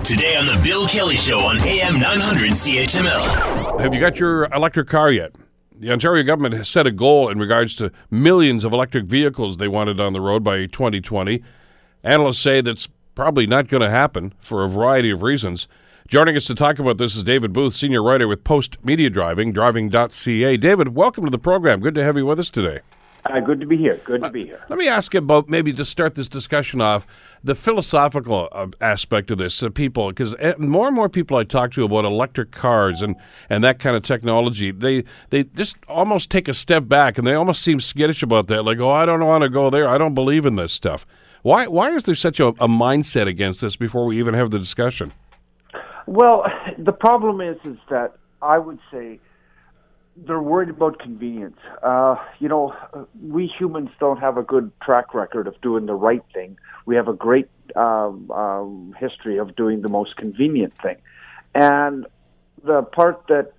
Today on The Bill Kelly Show on AM 900 CHML. Have you got your electric car yet? The Ontario government has set a goal in regards to millions of electric vehicles they wanted on the road by 2020. Analysts say that's probably not going to happen for a variety of reasons. Joining us to talk about this is David Booth, senior writer with Post Media Driving, driving.ca. David, welcome to the program. Good to have you with us today. Good to be here. Good to be here. Let me ask you about, maybe to start this discussion off, the philosophical aspect of this. People, because more and more people I talk to about electric cars and that kind of technology, they just almost take a step back and they almost seem skittish about that. Like, oh, I don't want to go there. I don't believe in this stuff. Why is there such a mindset against this before we even have the discussion? Well, the problem is that I would say they're worried about convenience. We humans don't have a good track record of doing the right thing. We have a great history of doing the most convenient thing. And the part that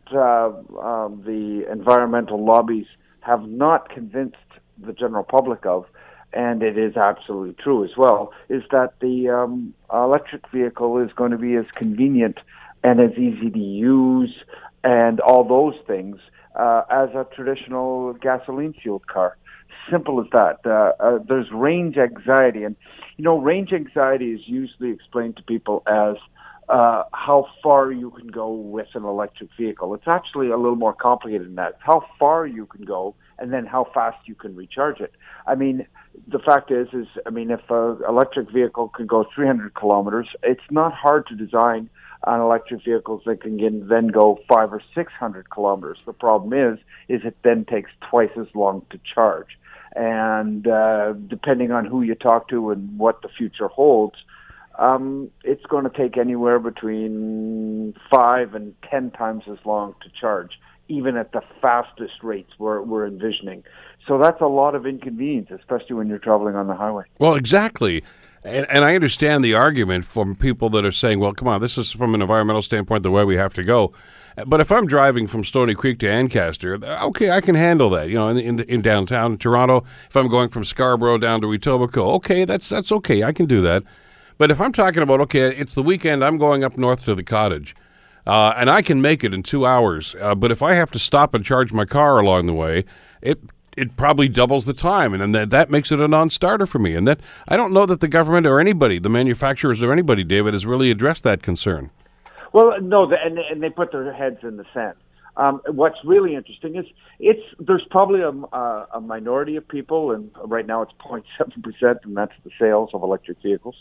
the environmental lobbies have not convinced the general public of, and it is absolutely true as well, is that the electric vehicle is going to be as convenient and as easy to use and all those things as a traditional gasoline-fueled car. Simple as that. There's range anxiety, and range anxiety is usually explained to people as how far you can go with an electric vehicle. It's actually a little more complicated than that. It's how far you can go and then how fast you can recharge it. I mean, the fact is if an electric vehicle can go 300 kilometers, it's not hard to design on electric vehicles that can then go 500 or 600 kilometers. The problem is it then takes twice as long to charge. And depending on who you talk to and what the future holds, it's going to take anywhere between 5 and 10 times as long to charge, even at the fastest rates we're envisioning. So that's a lot of inconvenience, especially when you're traveling on the highway. Well, exactly. And I understand the argument from people that are saying, well, come on, this is from an environmental standpoint the way we have to go. But if I'm driving from Stony Creek to Ancaster, okay, I can handle that. In downtown Toronto, if I'm going from Scarborough down to Etobicoke, okay, that's okay. I can do that. But if I'm talking about, okay, it's the weekend, I'm going up north to the cottage, and I can make it in 2 hours. But if I have to stop and charge my car along the way, it probably doubles the time, and then that makes it a non-starter for me. And that I don't know that the government or anybody, the manufacturers or anybody, David, has really addressed that concern. Well, no, and they put their heads in the sand. What's really interesting is there's probably a minority of people, and right now it's 0.7%, and that's the sales of electric vehicles,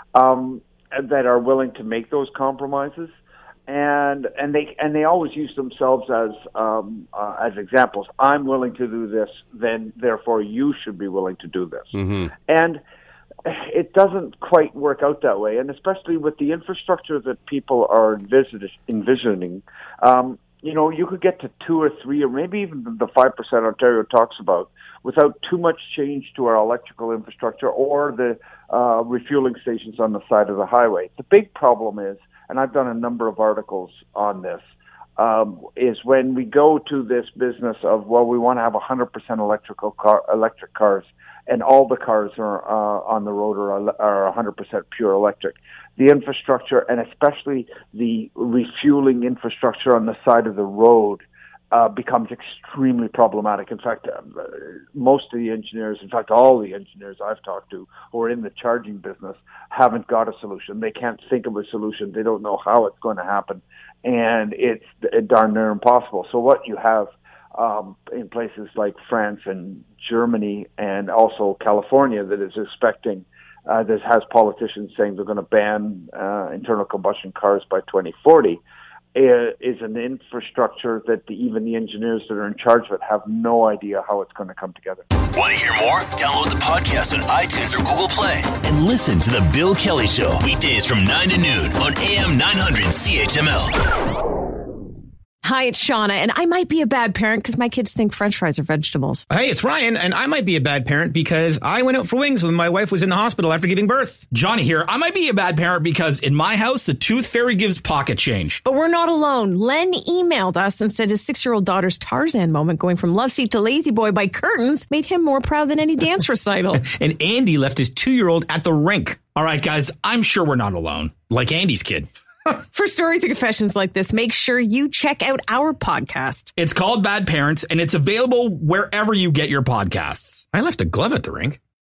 that are willing to make those compromises. And they always use themselves as examples. I'm willing to do this, then therefore you should be willing to do this. Mm-hmm. And it doesn't quite work out that way. And especially with the infrastructure that people are envisioning, you could get to 2 or 3 or maybe even the 5% Ontario talks about without too much change to our electrical infrastructure or the refueling stations on the side of the highway. The big problem is, and I've done a number of articles on this, is when we go to this business of, well, we want to have 100% electric cars, and all the cars are on the road are 100% pure electric. The infrastructure, and especially the refueling infrastructure on the side of the road, becomes extremely problematic. In fact, most of the engineers, in fact, all the engineers I've talked to who are in the charging business haven't got a solution. They can't think of a solution. They don't know how it's going to happen. And it's darn near impossible. So what you have in places like France and Germany and also California that is expecting, that has politicians saying they're going to ban internal combustion cars by 2040, is an infrastructure that even the engineers that are in charge of it have no idea how it's going to come together. Want to hear more? Download the podcast on iTunes or Google Play and listen to The Bill Kelly Show weekdays from 9 to noon on AM 900 CHML. Hi, it's Shauna, and I might be a bad parent because my kids think French fries are vegetables. Hey, it's Ryan, and I might be a bad parent because I went out for wings when my wife was in the hospital after giving birth. Johnny here. I might be a bad parent because in my house, the tooth fairy gives pocket change. But we're not alone. Len emailed us and said his 6-year-old daughter's Tarzan moment going from love seat to lazy boy by curtains made him more proud than any dance recital. And Andy left his 2-year-old at the rink. All right, guys, I'm sure we're not alone. Like Andy's kid. For stories and confessions like this, make sure you check out our podcast. It's called Bad Parents, and it's available wherever you get your podcasts. I left a glove at the rink.